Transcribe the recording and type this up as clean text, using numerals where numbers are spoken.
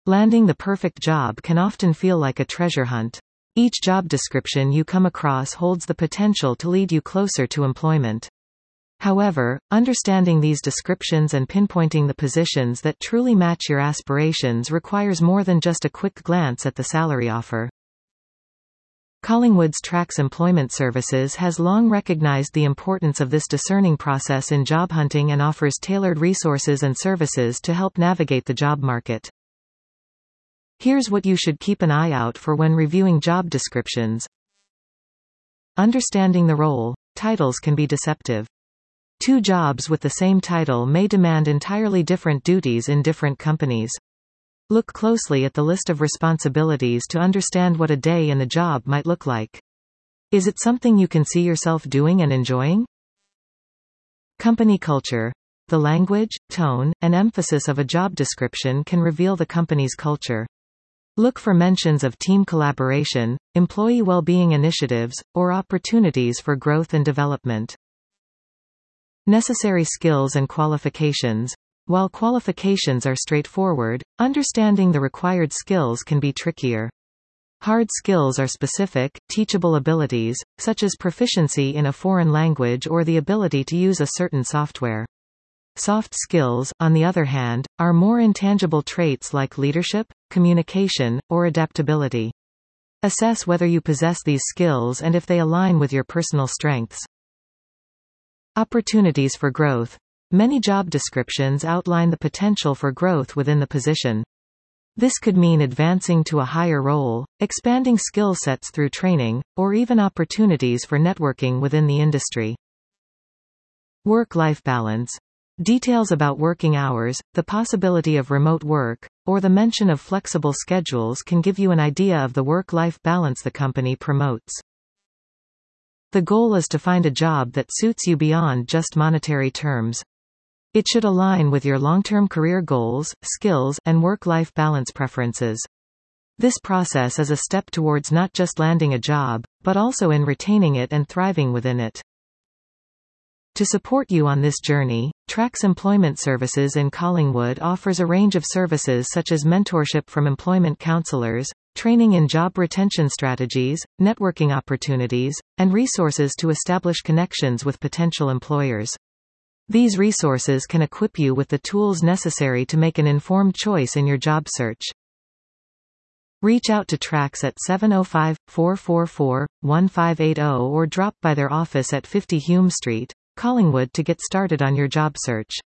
Landing the perfect job can often feel like a treasure hunt. Each job description you come across holds the potential to lead you closer to employment. However, understanding these descriptions and pinpointing the positions that truly match your aspirations requires more than just a quick glance at the salary offer. Collingwood's Trax Employment Services has long recognized the importance of this discerning process in job hunting and offers tailored resources and services to help navigate the job market. Here's what you should keep an eye out for when reviewing job descriptions. Understanding the role. Titles can be deceptive. Two jobs with the same title may demand entirely different duties in different companies. Look closely at the list of responsibilities to understand what a day in the job might look like. Is it something you can see yourself doing and enjoying? Company culture. The language, tone, and emphasis of a job description can reveal the company's culture. Look for mentions of team collaboration, employee well-being initiatives, or opportunities for growth and development. Necessary skills and qualifications. While qualifications are straightforward, understanding the required skills can be trickier. Hard skills are specific, teachable abilities, such as proficiency in a foreign language or the ability to use a certain software. Soft skills, on the other hand, are more intangible traits like leadership, communication, or adaptability. Assess whether you possess these skills and if they align with your personal strengths. Opportunities for growth. Many job descriptions outline the potential for growth within the position. This could mean advancing to a higher role, expanding skill sets through training, or even opportunities for networking within the industry. Work-life balance. Details about working hours, the possibility of remote work, or the mention of flexible schedules can give you an idea of the work-life balance the company promotes. The goal is to find a job that suits you beyond just monetary terms. It should align with your long-term career goals, skills, and work-life balance preferences. This process is a step towards not just landing a job, but also in retaining it and thriving within it. To support you on this journey, Trax Employment Services in Collingwood offers a range of services such as mentorship from employment counselors, training in job retention strategies, networking opportunities, and resources to establish connections with potential employers. These resources can equip you with the tools necessary to make an informed choice in your job search. Reach out to Trax at 705-444-1580 or drop by their office at 50 Hume Street, Collingwood to get started on your job search.